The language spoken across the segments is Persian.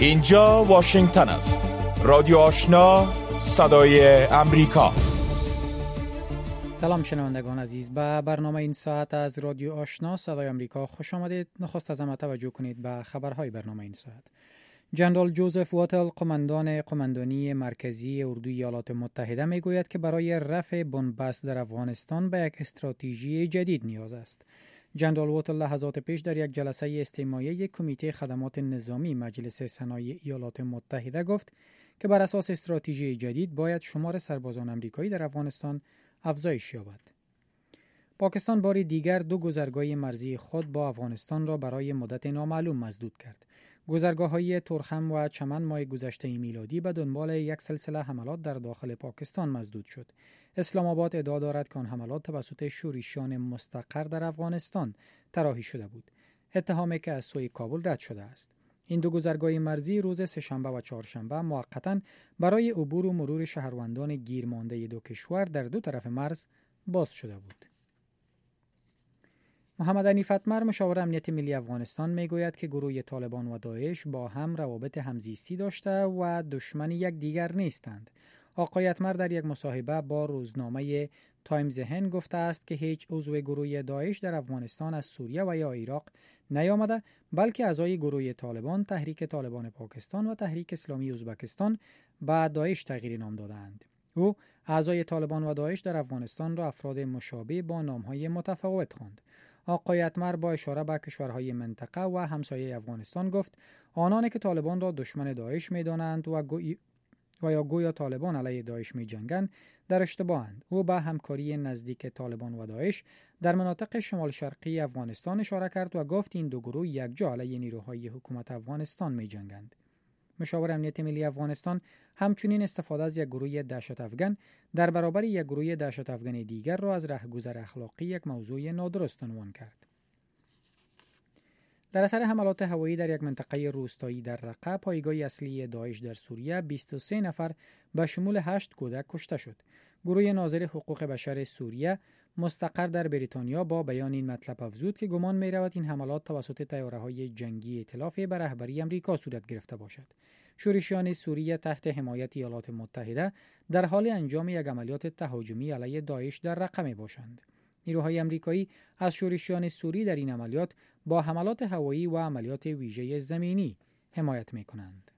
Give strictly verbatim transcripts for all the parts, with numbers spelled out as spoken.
اینجا واشنگتن است. رادیو آشنا، صدای امریکا. سلام شنوندگان عزیز، به برنامه این ساعت از رادیو آشنا صدای امریکا خوش آمدید. نخست از همه توجه کنید به خبرهای برنامه این ساعت. جنرال جوزف واتل، قماندان قماندانی مرکزی اردوی ایالات متحده، میگوید که برای رفع بنبست در افغانستان به یک استراتژی جدید نیاز است. جنرال واتل لحظات پیش در یک جلسه استماعی کمیته خدمات نظامی مجلس سنای ایالات متحده گفت که بر اساس استراتژی جدید باید شمار سربازان آمریکایی در افغانستان افزایش یابد. پاکستان بار دیگر دو گذرگاه مرزی خود با افغانستان را برای مدت نامعلوم مسدود کرد. گذرگاه‌های ترخم و چمن ماه گذشته میلادی به دنبال یک سلسله حملات در داخل پاکستان مسدود شد. اسلام آباد ادعا دارد که آن حملات توسط شورشیان مستقر در افغانستان طراحی شده بود، اتهامی که از سوی کابل رد شده است. این دو گذرگاه مرزی روز سه‌شنبه و چهارشنبه موقتاً برای عبور و مرور شهروندان گیرمانده دو کشور در دو طرف مرز باز شده بود. محمد حنیف اتمر، مشاور امنیت ملی افغانستان، میگوید که گروه طالبان و داعش با هم روابط همزیستی داشته و دشمن یک دیگر نیستند. آقای اتمر در یک مصاحبه با روزنامه تایمز هند گفته است که هیچ عضو گروه داعش در افغانستان از سوریه و یا عراق نیامده، بلکه اعضای گروه طالبان، تحریک طالبان پاکستان و تحریک اسلامی ازبکستان به داعش تغییر نام دادند. او اعضای طالبان و داعش در افغانستان را افراد مشابه با نام‌های متفاوت خواند. آقای اتمر با اشاره به کشورهای منطقه و همسایه افغانستان گفت آنانی که طالبان را دشمن داعش می‌دانند و گوی و یا گویا طالبان علیه داعش می‌جنگند در اشتباهند. او به همکاری نزدیک طالبان و داعش در مناطق شمال شرقی افغانستان اشاره کرد و گفت این دو گروه یکجا علیه نیروهای حکومت افغانستان می‌جنگند. مشاور امنیت ملی افغانستان همچنین استفاده از یک گروه دهشت افغان در برابر یک گروه دهشت افغان دیگر را از رهگذر اخلاقی یک موضوع نادرست عنوان کرد. در اثر حملات هوایی در یک منطقه روستایی در رقه، پایگاه اصلی داعش در سوریه، بیست و سه نفر به شمول هشت کودک کشته شد. گروه ناظر حقوق بشر سوریه مستقر در بریتانیا با بیان این مطلب افزود که گمان می رود این حملات توسط طیاره‌های جنگی ائتلاف به رهبری امریکا صورت گرفته باشد. شورشیان سوریه تحت حمایت ایالات متحده در حال انجام یک عملیات تهاجمی علیه داعش در رقه می باشند. نیروهای امریکایی از شورشیان سوری در این عملیات با حملات هوایی و عملیات ویژه زمینی حمایت می کنند.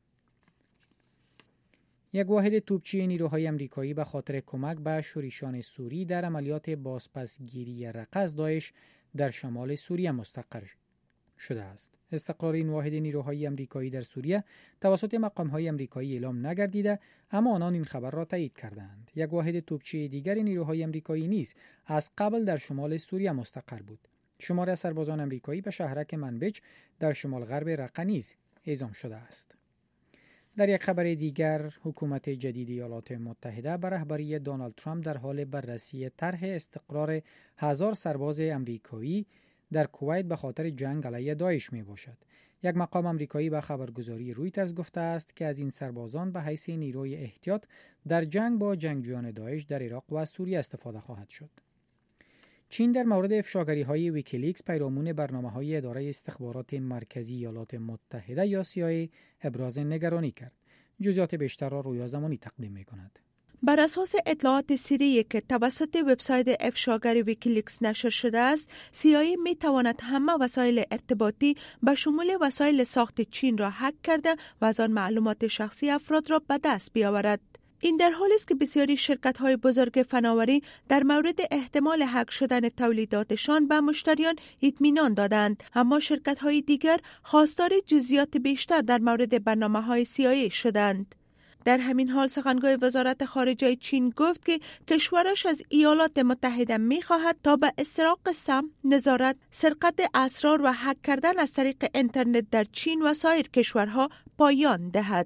یک واحد توپچی نیروهای امریکایی به خاطر کمک به شورشیان سوری در عملیات بازپسگیری رقه از داعش در شمال سوریه مستقر شده است. استقرار این واحد نیروهای امریکایی در سوریه توسط مقام‌های امریکایی اعلام نگردیده، اما آنان این خبر را تایید کردند. یک واحد توپچی دیگر نیروهای امریکایی نیز از قبل در شمال سوریه مستقر بود. شمار از سربازان امریکایی به شهرک منبج در شمال غرب رقه نیز اعزام شده است. در یک خبر دیگر، حکومت جدید ایالات متحده به رهبری دونالد ترامپ در حال بررسی طرح استقرار هزار سرباز امریکایی در کویت به خاطر جنگ علیه داعش می باشد. یک مقام امریکایی به خبرگزاری رویترز گفته است که از این سربازان به حیث نیروی احتیاط در جنگ با جنگجویان داعش در عراق و سوریه استفاده خواهد شد. چین در مورد افشاگری‌های ویکیلیکس پیرامون برنامه‌های اداره استخبارات مرکزی ایالات متحده یا سی آی ای ابراز نگرانی کرد. جزئیات بیشتر را رویا زمانی تقدیم می‌کند. بر اساس اطلاعات سریعی که توسط وبسایت افشاگری ویکیلیکس نشر شده است، سی آی ای می تواند همه وسایل ارتباطی به شمول وسایل ساخت چین را هک کرده و از آن معلومات شخصی افراد را به دست بیاورد. این در حالی است که بسیاری شرکت‌های بزرگ فناوری در مورد احتمال هک شدن تولیداتشان به مشتریان اطمینان دادند، اما شرکت‌های دیگر خواستار جزئیات بیشتر در مورد برنامه‌های سی آی ای شدند. در همین حال سخنگوی وزارت خارجه چین گفت که کشورش از ایالات متحده می‌خواهد تا به استراق سم، نظارت، سرقت اسرار و هک کردن از طریق اینترنت در چین و سایر کشورها پایان دهد.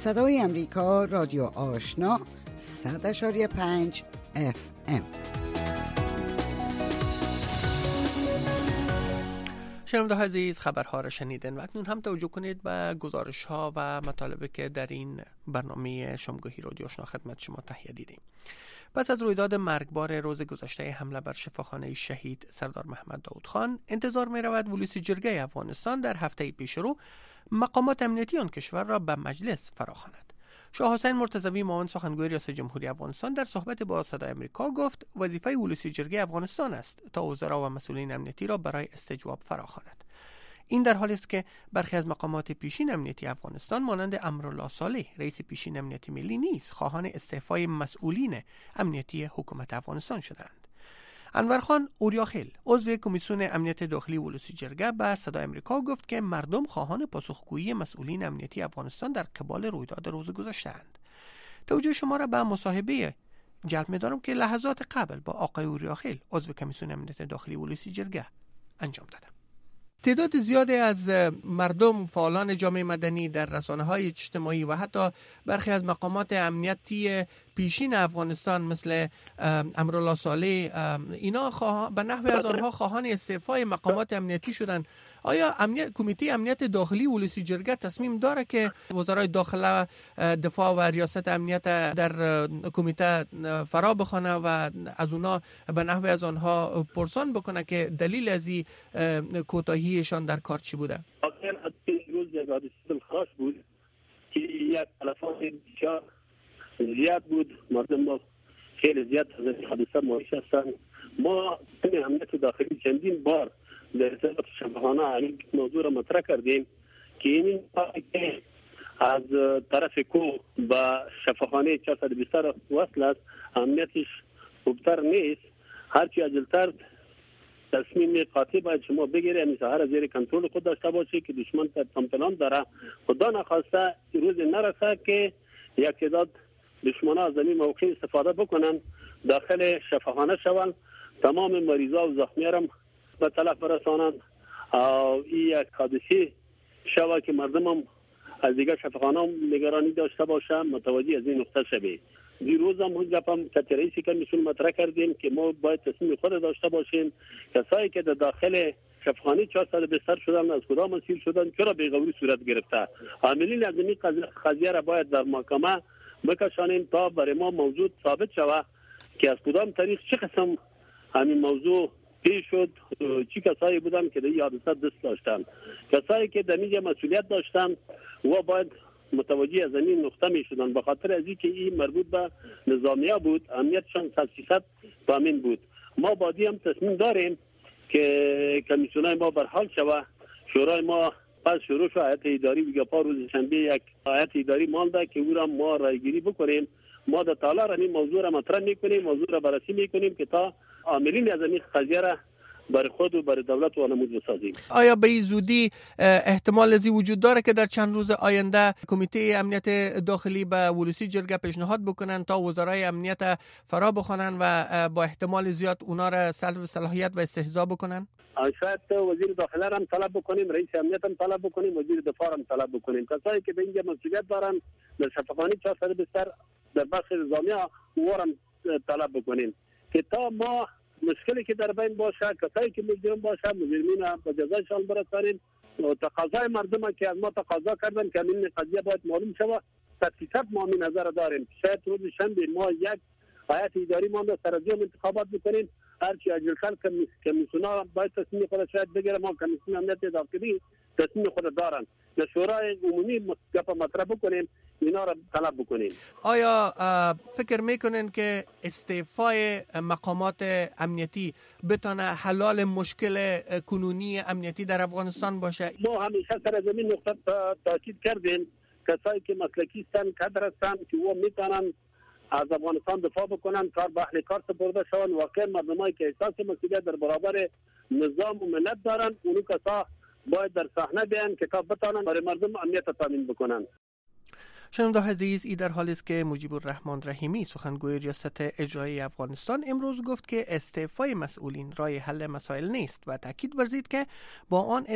صدای امریکا، رادیو آشنا، صد اشاری پنج اف ام. شنونده عزیز، خبرها را شنیدن و اکنون هم توجه کنید به گزارش ها و مطالبی که در این برنامه شامگاهی رادیو آشنا خدمت شما تهیه دیدیم. پس از رویداد مرگبار روز گذشته حمله بر شفاخانه شهید سردار محمد داود خان، انتظار می رود ولوسی جرگه افغانستان در هفته پیش رو مقامات امنیتی آن کشور را به مجلس فراخواند. شاه حسین مرتضوی معاون سخنگوی ریاست جمهوری افغانستان در صحبت با صدای آمریکا گفت وظیفه ولوسی جرگه افغانستان است تا وزرا و مسئولین امنیتی را برای استجواب فراخواند. این در حالی است که برخی از مقامات پیشین امنیتی افغانستان مانند امرالله صالح رئیس پیشین امنیتی ملی نیز خواهان استعفای مسئولین امنیتی حکومت افغانستان شدند. انور خان اوریاخیل عضو کمیسیون امنیت داخلی ولوسی جرگه به صدای آمریکا گفت که مردم خواهان پاسخگویی مسئولین امنیتی افغانستان در قبال رویداد روز گذشته‌اند. توجه شما را به مصاحبه جلب می‌دارم که لحظات قبل با آقای اوریاخیل عضو کمیسیون امنیت داخلی ولوسی جرگه انجام دادم. تعداد زیادی از مردم، فعالان جامعه مدنی در رسانه‌های اجتماعی و حتی برخی از مقامات امنیتی پیشین افغانستان مثل امرالله صالح اینا خواه... به نحوی از آنها خواهان استعفای مقامات امنیتی شدند. آیا امنیت کمیته امنیت داخلی ولوسی جرگه تصمیم داره که وزرای داخله، دفاع و ریاست امنیت در کمیته فرا بخونه و از اونا به نحوی از آنها پرسان بکنه که دلیل از این کوتاهیشان در کار چی بوده؟ آخر از این روز یک حادثه دلخراش بود که یک تلفات بسیار زیاد بود. مردم ما خیلی زیاد از این حادثه معیش هستند. ما کمیته امنیت داخلی چندین بار در ارتباط شفاخانه این موضوع را مطرح کردیم که این که از طرف کو به شفاخانه چهارصد و بیست وصل است، امنیتش خوبتر نیست. هرچی عجلتر تصمیم قاطع باید شما بگیره، همین ساحه را زیر کنترل خود داشته باشه که دشمن تمپلان داره. خدا نخواسته روز نرسه که یک تعداد دشمنان از این موقع استفاده بکنن، داخل شفاخانه شوند، تمام مریضا و زخمیان به تلف برسانند. این یک حادثه شوه که مردم هم از دیگر شفاخانه نگرانی داشته باشه، متوجه از این نقطه شوه. دیروز هم اون گپم که رئیس کمیسیون مطرح کردیم که ما باید تصمیم خود داشته باشیم کسایی که در داخل شفاخانه چهارصد و بیست شدن از کدام مسیر شدن، چرا بیغوری صورت گرفته. عاملین از این قضیه را باید در محکمه بکشانیم تا برای ما موضوع ثابت شود که از کدام طریق چه قسم همین موضوع پیش شد، چی کسایی بودن که در این حادثه دست داشتن. کسایی که در اینجا مسئولیت داشتن و باید متوجه از این نقطه می شدن، به خاطر از اینکه این مربوط به نظامیه بود، امنیتشان صد فیصد تامین بود. ما بادی هم تصمیم داریم که کمیسیونای ما برحال شوه. شورای ما پس شروع شد، هیئت اداری دیگه پا روز شنبه یک هیئت اداری مانده که او را ما رایگیری بکنیم. ما در تالار این موضوع را مطرح میکنیم، موضوع را بررسی میکنیم که تا عاملین از این قضیه را برای خود و برای دولت و نمود بسازیم. آیا به این زودی احتمال ازی وجود داره که در چند روز آینده کمیته امنیت داخلی به ولوسی جرگه پیشنهاد بکنن تا وزرای امنیت فرا بخوانن و با احتمال زیاد اونا را سلب صلاحیت و استحضار بکنن؟ شاید وزیر داخله را هم طلب بکنیم، رئیس امنیت هم طلب بکنیم، وزیر دفاع هم طلب بکنیم. کسایی که به اینجا مسئولیت دارن در شفاخانه چهارصد و بیست در بخش نظامی وارم طلب بکنیم که تا ما مشکلی که در بین باشه، کسایی که مجرم باشه مجرمین به جزایشان برسانیم. تقاضای مردم که از ما تقاضا کردن که این قضیه باید معلوم شود، صد فیصد ما می نظر داریم. شاید روز شنبه ما یک هیئت اداری مانده سر از انتخابات بکنیم. هرچی اجلتر کمیسیونا باید تصمیم خود شاید بگیره. ما کمیسیون امنیت داخلی تصمیم خود دارن. در شورای عمومی گپ مطرح بکنیم، اینا را طلب بکنیم. آیا فکر میکنین که استعفای مقامات امنیتی بتونه حلال مشکل کنونی امنیتی در افغانستان باشه؟ ما همیشه سر زمین نقطه تاکید کردیم کسایی که مسلکی هستند، کادر هستند که او میتونن از افغانستان دفاع بکنن، کار به اهل کار سپرده شوند. واقعا مردمایی که احساس مسئولیت در برابر نظام و ملت دارن، اونو کسا باید در صحنه بیان که تا بتانن برای مردم امنیت تامین بکنن. شنونده عزیز، ای در حالی است که مجیب الرحمن رحیمی سخنگوی ریاست اجرایی افغانستان امروز گفت که استعفای مسئولین راه حل مسائل نیست و تاکید ورزید که با آن